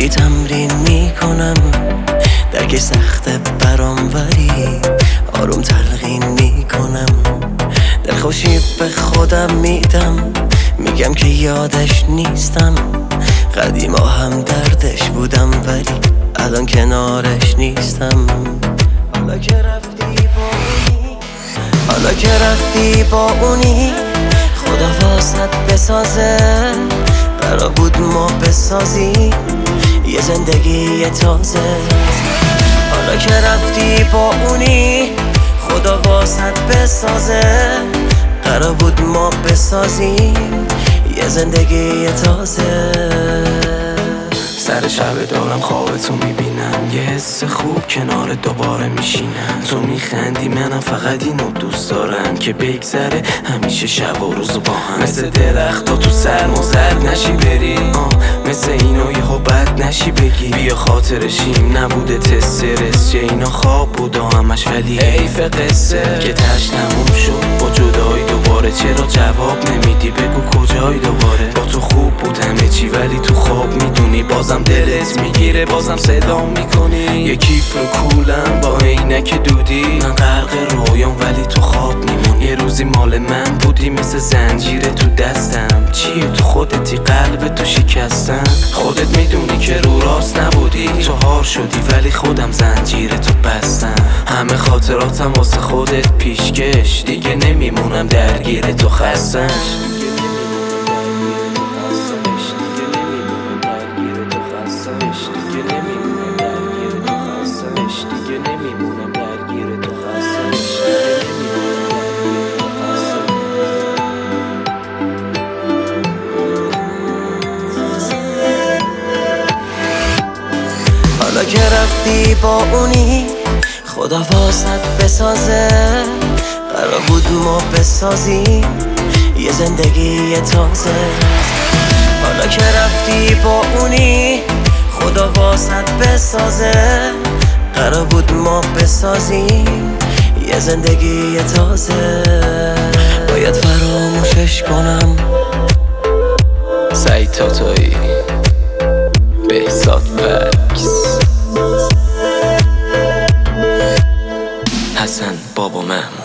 خیلی تمرین میکنم، درک سخته برام ولی آروم تلقین میکنم. دلخوشی به خودم میدم، میگم که یادش نیستم. قدیما هم دردش بودم ولی الان کنارش نیستم. حالا که رفتی با اونی خدا واسط بسازه. قرار بود ما بسازیم یه زندگی تازه. حالا که رفتی با اونی خدا واسط بسازه. قرار بود ما بسازیم یه زندگی تازه. سر شب دارم خوابتو میبینم، یه حس خوب کنار دوباره میشینم. تو میخندی منم فقط اینو دوست دارم که بگذره همیشه شب و روز با هم. مثل درختا تو سرما زرد نشی بری، مثل اینو یهو بد نشی بگی بیا خاطرشیم نبوده تسترس. چه اینا خواب بود همش ولی حیف قصه که تش تموم شد با جدایی دوباره. چرا جواب نمیدی بگو کجایی دوباره؟ با تو خوب بود همه چی ولی تو خواب میدونی بازم دلت میگیره بازم صدا میکنی. یه کیف رو کولم با عینک دودی، من غرق رویام ولی تو خواب میمونی. یه روزی مال من بودی مثل زنجیره تو دستم. چیه تو خودتی قلب تو شکستم. خودت میدونی که رو راست نبودی، تو هار شدی ولی خودم زنجیره تو بستم. همه خاطراتم واسه خودت پیشکش، دیگه نمیمونم درگیر تو خستم. حالا که رفتی با اونی خدا واسط بسازه. قرار بود ما بسازیم یه زندگی تازه. حالا که رفتی با اونی خدا واسط بسازه. قرار بود ما بسازیم یه زندگی تازه. باید فراموشش کنم. سعید تاتایی، بهزاد پکس، حسن بابا محمود.